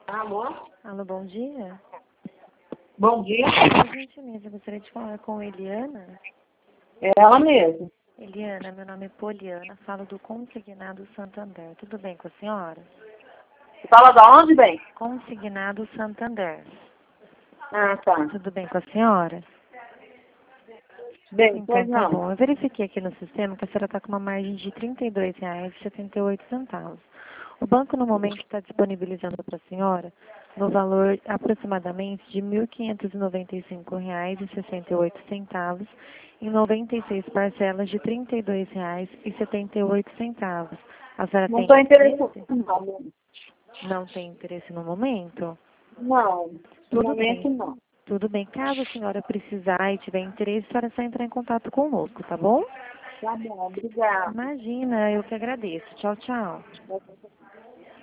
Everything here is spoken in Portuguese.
Alô? Alô, bom dia. Bom dia. Por gentileza, eu gostaria de falar com Eliana. É ela mesmo. Eliana, meu nome é Poliana, falo do Consignado Santander. Tudo bem com a senhora? Você fala da onde, bem? Consignado Santander. Ah, tá. Tudo bem com a senhora? Bem, Então pois tá não. bom. Eu verifiquei aqui no sistema que a senhora está com uma margem de R$ 32,78. O banco no momento está disponibilizando para a senhora no valor aproximadamente de R$ 1.595,68 em 96 parcelas de R$ 32,78. A senhora Não tem estou interessada, interesse? não. Não tem interesse no momento? Não, no Tudo bem. momento não. Tudo bem. Caso a senhora precisar e tiver interesse, a senhora só entrar em contato conosco, tá bom? Tá bom, obrigada. Imagina, eu que agradeço. Tchau, tchau.